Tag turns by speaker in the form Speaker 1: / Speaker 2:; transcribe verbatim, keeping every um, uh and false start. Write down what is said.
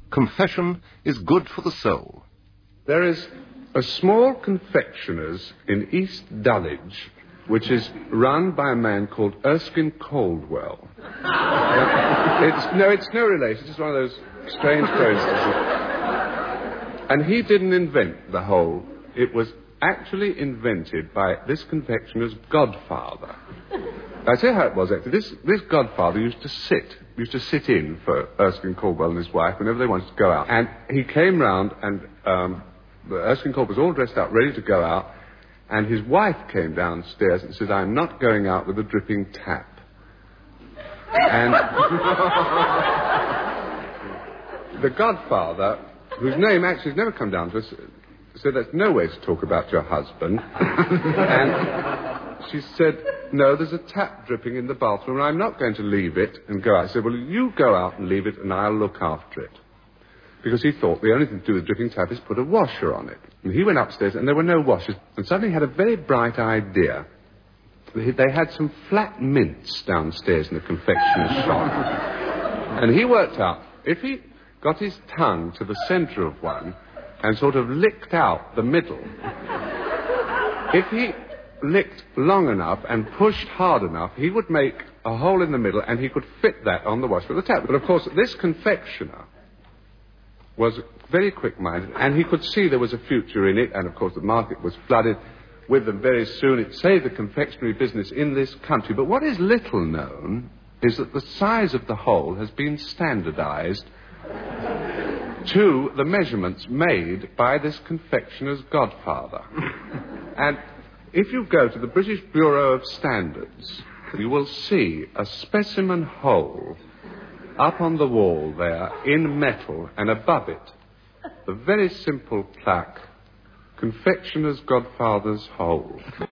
Speaker 1: Confession is good for the soul.
Speaker 2: There is a small confectioner's in East Dulwich, which is run by a man called Erskine Caldwell. it's, no, it's no relation. It's just one of those strange coincidences. And he didn't invent the whole. It was actually invented by this confectioner's godfather. I tell you how it was, actually. This, this godfather used to sit, used to sit in for Erskine Caldwell and his wife whenever they wanted to go out. And he came round, and um, Erskine Caldwell was all dressed up, ready to go out, and his wife came downstairs and said, "I'm not going out with a dripping tap." And the godfather, whose name actually has never come down to us, said, "That's no way to talk about your husband." And she said, "No, there's a tap dripping in the bathroom, and I'm not going to leave it and go out." I said, "Well, you go out and leave it, and I'll look after it." Because he thought the only thing to do with dripping tap is put a washer on it. And he went upstairs, and there were no washers. And suddenly he had a very bright idea. They had some flat mints downstairs in the confectioner's shop. And he worked out, if he got his tongue to the centre of one and sort of licked out the middle, if he licked long enough and pushed hard enough, he would make a hole in the middle, and he could fit that on the washer with the tap. But, of course, this confectioner was very quick-minded, and he could see there was a future in it, and, of course, the market was flooded with them very soon. It saved the confectionery business in this country. But what is little known is that the size of the hole has been standardized to the measurements made by this confectioner's godfather. And if you go to the British Bureau of Standards, you will see a specimen hole up on the wall there in metal, and above it the very simple plaque, "Confectioner's Godfather's Hole."